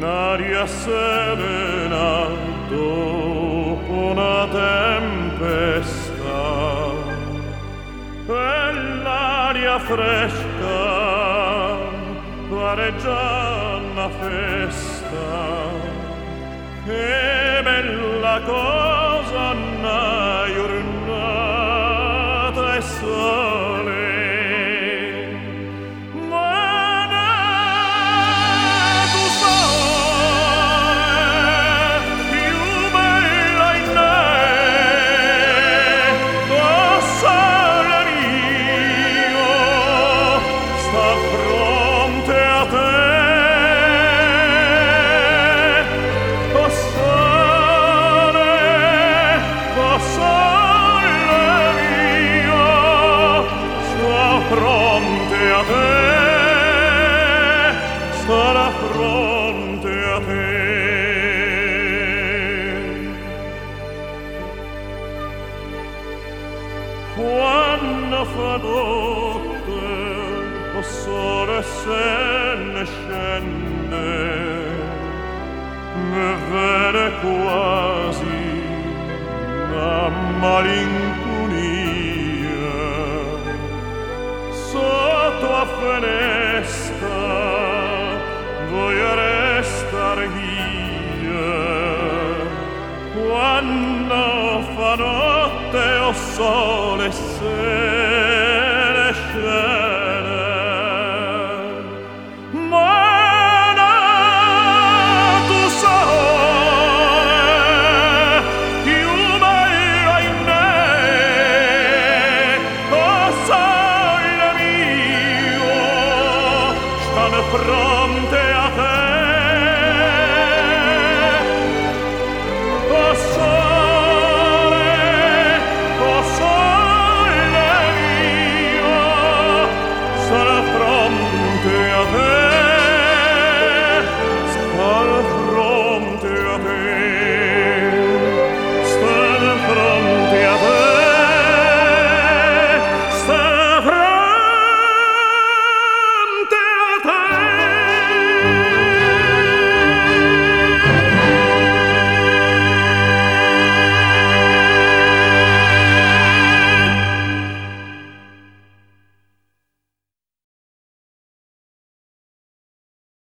Un'aria serena dopo una tempesta e l'aria fresca pare già una festa. Che bella cosa una giornata e sole. Fronte a te, starà fronte a te. Quando fa notte, o sole se ne scende, mi viene quasi una malinconia. Sotto a finestra voglio restar io. Quando fa notte o sole se ne scende. Ma tu sole più bella in me, o sole stanno fronte a te.